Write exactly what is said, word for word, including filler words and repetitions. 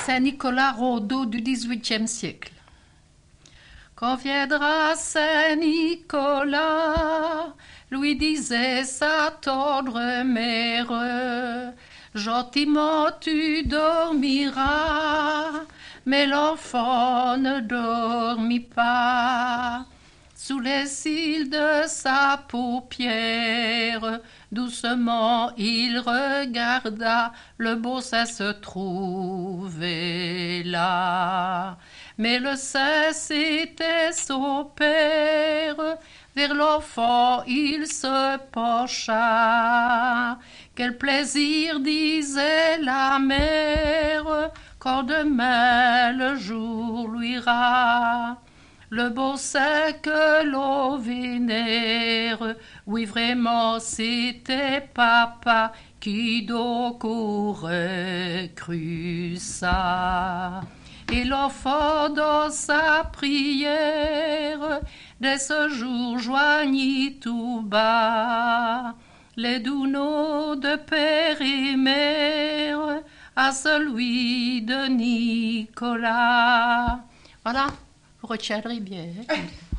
Saint-Nicolas Rodeau du dix-huitième siècle. Quand viendra Saint-Nicolas, lui disait sa tendre mère, gentiment tu dormiras, mais l'enfant ne dormit pas. Sous les cils de sa paupière, doucement il regarda, le beau sein se trouvait là. Mais le sein c'était son père, vers l'enfant il se pencha. Quel plaisir, disait la mère, quand demain le jour luira. Le beau sein que l'on vénère, oui vraiment c'était papa, qui donc aurait cru ça. Et l'enfant dans sa prière, dès ce jour joignit tout bas les doux noms de père et mère à celui de Nicolas. Voilà. Vous retiendrez bien.